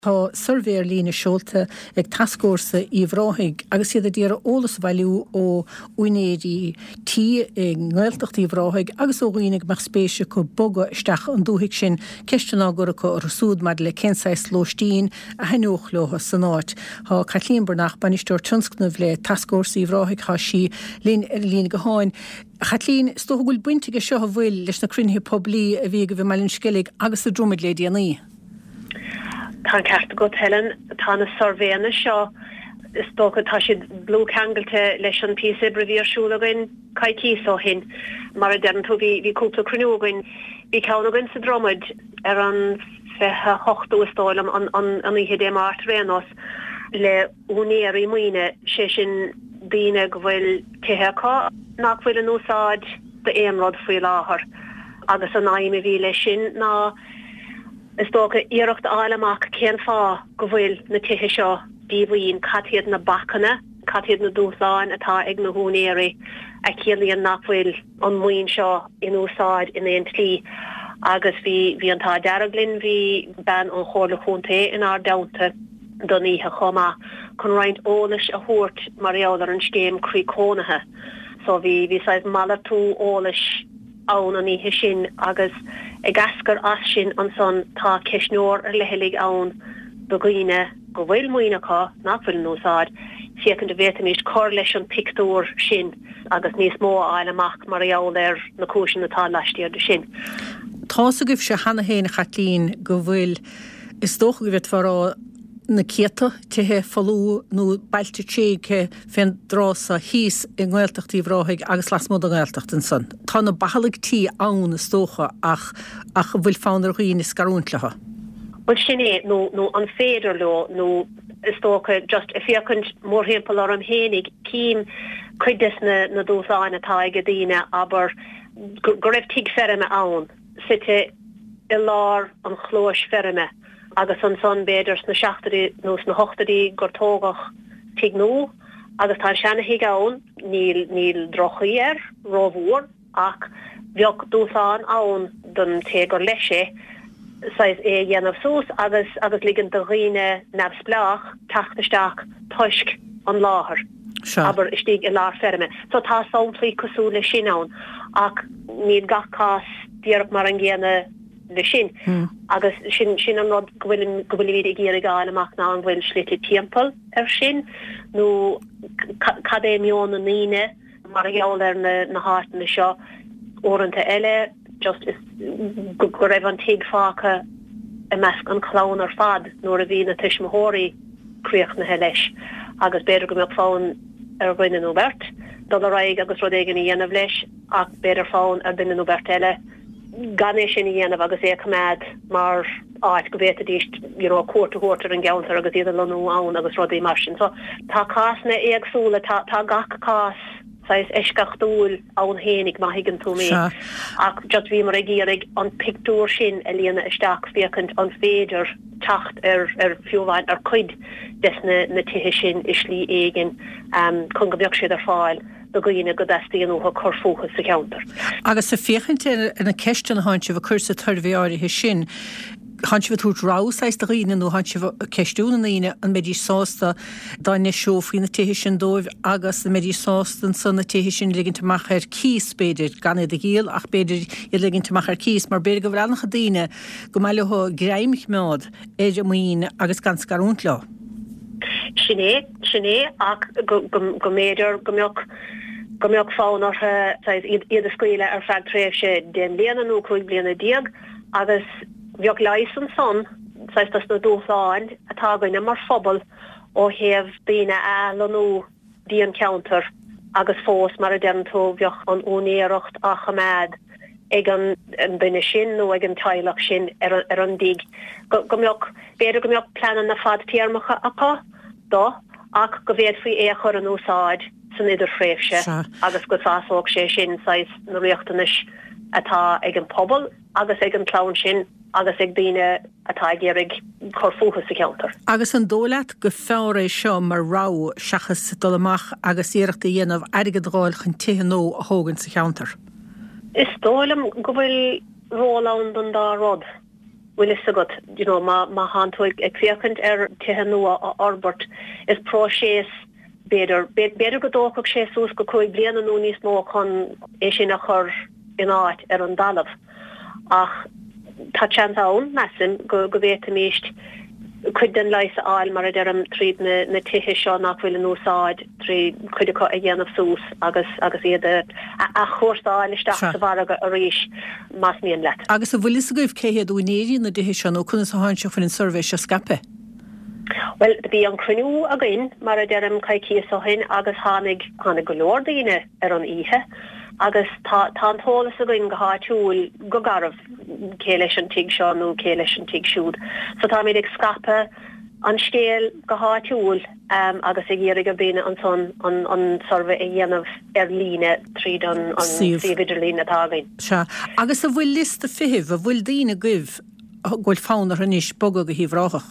Tá survéir lína seolta ag taskórsa í bhráthig agus iad a dtíar ólas bhailiú ó uinéirí tí ngáilteachtaí bhráthig agus ó ghuiinnig mar spéise go boga isteach an dúhic sin ceistena gurcha ar súd mar le censáis lóistín a henúch leotha san áit. Tá Caithleen Bernach banisteoir tionscnamh le taskórsa í bhráthig há sí lína go háin. Caithleen, stocha gúil buintige seo a bhfuil leis na crunithe poblí a bhí go bhí mailinn scilig agus a dromid le déanaí. Tá ceart go Helen tá na sorvéna seo is tócha tá siad blú cangalte leis an pí brevíarsúlagain caiicí ó hin mar a dean tú bhí cúpla cruniúgain bhí ceanagain sa dromid ar an fethe hochtú stáil an ihe dé mát réanos le únéirí muoine sé sin bíine go bhfuil cétheá nach bhfuil an úsáid de éonrad faoi láthair agus an naim bhí lei sin ná is tócha iirecht aileach céan fá go bhfuil na tithe seo díomhaíon catiad na bachanna, catiad na dúsáin atá ag na húnéirí a chéalaíon nach bhfuil an muoin seo in úsáid in éon tlí agus bhí antá dearaglinn bhí ben an chóirla chunta in ár damta don íthe chomá chun roinnt ólais a thuairt maréall ar an scéim críocónathe. So bhí sais mala tú ólais ann an íthe sin agus ag ascar as sin an son tá ceisneoir ar lehélig ann do ghuine go bhfuil muoineá nach bhfuil nósáid fiacan de bhétamíist cór leis an pictúr sin agus níos mó aileach maréall ar na cúsin atá leistíar de sin. Tá a gibh se hena héna Caithleen go bhfuil is dócha go bhíh farrá na céta tithe fallú nó bailte tséige féin drása híos i ngáilteachtaí bhráthig agus las mód an ngáilteacht an son. Tá na bahalagtí ann is tócha ach bhfuil fánar chuoine scarúntlatha. Well sinné nó an féidir leo nó is tócha just a fiacant mór hempel ar an hénig cím chuides na dúsáin atá go dtíine aber go raibh tiig ferime ann site i lár an chlóis ferime agus an son béidirs na seachtarí nó na hochtarí gur tógach tiig nó agus tá seanna hiig ann níl drochaí rómhór ach bheoh dúsáin ann don té gur leise sais dhéanamh sús agus ligan do riine nebsblach tachtasteach tuisc an láthair. Aber istíg i lár ferme. So tá saomplaí cosú le sin ann ach níl gach cás díarach mar an ggéana le sin. Agus sin an nod gohfuil iad géar gáil amach ná an bhfuil slite timppel ar sin nó cadémión na níine mar a gheall ar na hána seo orintanta eile just is go raibh an tiig fácha a measc an chlán ar fad nóair a bhí na tuismóirí críoch na heileis agus beidir go mbeadh fáin ar bhaine nó bert dul a raig agus rud éigen í dhéanamh leis ach beidir fáin ar duine nó bert eile ganéis sin dhéanamh agus é cumad mar áit go bhéta díist cuairta an geantar agus iad leú ann agus rud é mar sin. So tá cásna éagsúla tá gach cás sais eiscachtúil ann hénig má higann tú mé ach just bhí mar a géarig an pictúr sin a líana isteach fiacant an féidir tacht ar fiúhhain ar chuid des na tithe sin islí éigen chun go bheoh siad ar fáil do ghuiine go dastaíonútha chorfóchas sa cheantar. Agus sa fiachanta ina ceistan háintse bh chusa tarmhéáirithe sin hanse bh túirt rásáis do riine nó hanse ceistúna íine an médí sásta daine seofaí na tithe sin dóibh agus na médí sástan san na tithe sin liginntamach ar cís beidir gan a géal ach beidir i liginntamach ar cís mar beidir go bhreannach a daine go maiile gréimich meád éidir muoine agus gan scarúnt le. Sinné ach go méidir go mbeoh fánartha iad a scuile ar feadh tréimhse den bliana nó chuig bliana diaag agus bheoh leis an son sais tas na dúsáin atá gaine mar phobal ó héamh daoine ealaú díon counter agus fós mar a den tú bheoh an únéireacht a chamad ag an duine sin nó ag an teilech sin ar an dig. Beidir go mbeoh planan na fad tíarmacha apá dó ach go bhéad faoi é chur an úsáid san idir fréimhse agus go fáóg sé sin sais na riochtanis atá ag an pobal agus ag an clán sin agus ag daine atá géarig chorfóchas sa cheantar. Agus an dólaat go fearr seo mar rá seachas dul amach agus iireachta dhéanamh aige dráil chun tithe nó a thógann sa cheantar. Is dólam go bhfuil rólán don dá rod Will is agat, ma hantoig ekfiakant tihanu Albert is pro-shes better godokog shes go koi bliana no nis mo kon esinachar inat an dalav. Ach ta chance own masin go vetamist could den leis all mar tríd na tihe seo nach will no side trí could a yen of sos agus iad a chórstáil isteach var a ríis mas mian let. Agus a bhfuil is goibh céhéad únéí na dihe seo nó chun háintse fan in survey se scape. Well, bí an crunú a gin mar a caiici sohin agus hánig golódaine an ihe. Agus tá tólas a gin go háitiúil go garmh céiles an tig seo nó céiles an tig siúd. So tá méid ag scape an scéal go háitiúil agus ag dhéar go bíine an son an sorfa a dhéanamh líne tríd an sívidir lína tágain. Se agus a bhfuil list a fihih a bhfuil daine goibh ghfuil fánar an is boga go híomhráthach.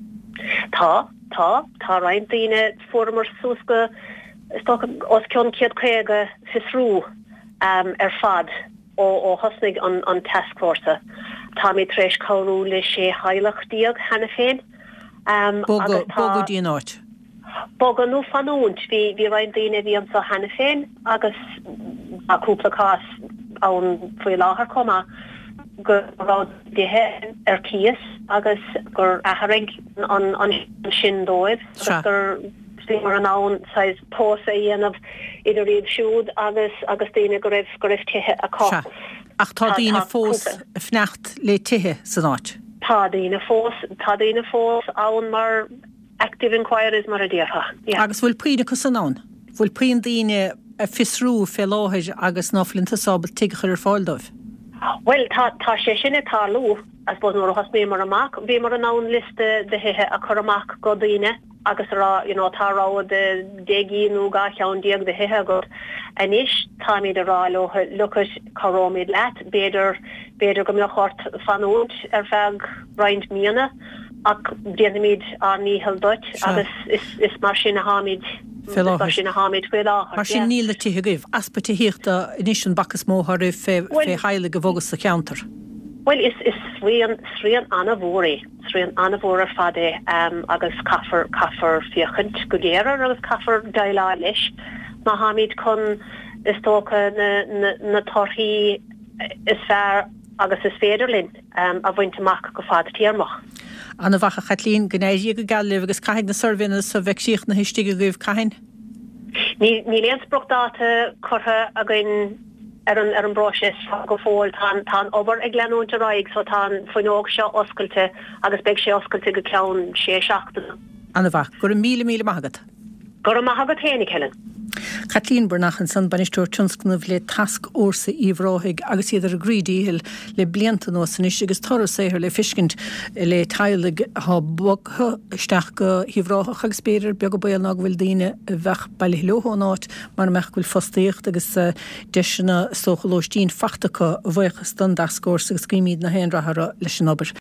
Tá rain daine formar súsca os ceann ciad chuige fisrú fad ó hosnig an task force. Tá mé treis choú le sé hailech díag hena féin. Boga díon áit. Boga nó fanúnt hí rain daine bhí an sa hena féin agus aúpla cás an foioi láthar comma gur dithe cías agus gur athraigh an sin dóibh gur mar an án sais pósa dhéanamh idir riad siúd agus daine go raibh tithe a cá. Ach tá daine fós fnecht le tithe san áit? Tá daine fós ann mar active inquiries mar a ddíortha. Agus bhfuil príide go san án? Bhfuil príon daine a fisrú fé láthir agus náflínta sábal tigechar ar fáildóibh? Well, tá sé sinna tá lú as bod nór has mé mar amach, bhí mar an án liste de hithe a chur amach go daine agus tá rá de dégiú ga cheann diaag de hithe go anis tá míid ará luchas chorómid leat beidir go mé chort fanút feag roiint miana ach déanaid an níhel dut agus is mar sin a hámid sin a hámid fé láthar. Mar sin níl le tithe goibh aspa tíhíochta inis an bacchas móthar fé haile go bógus sa ceantar. Well, is srían anavóri fade agus kaffer fiochent go géar agus kaffer daila leis. Ma hamid kon is tóca na torthaí is fear agus is féidirlinn a bhaintach go fad tíarmach. Anna bhacha chatlín gnéidí go galibh agus caiigh na survinna sa bheicsíocht na hiistigh goibh caiin? Ní léansbrochdáta chutha a gin an broses go fóil tá obair ag leanúnta raig so tá foiinóg seo oscailte agus beag sé oscailte go ceann sé seachtainna. Anna bhach, gur míle maigad? Gur maigad hénig Helen. Kathleen Bernachan san banistúir tionscnamh le task orsa íomhráthig agus iad ar grídíhil le blianta nó san is agus torra séhir le fiscint le tailig há bogtha isteach go híomhráthach agus spéidir beag go bail nach bhfuil daine bheith bailthónáit mar meach bhfuil fostíocht agus deisina sochalóistín fachtacha bhuichas don task orsa agus cuimíd na héanrathara leis an obair.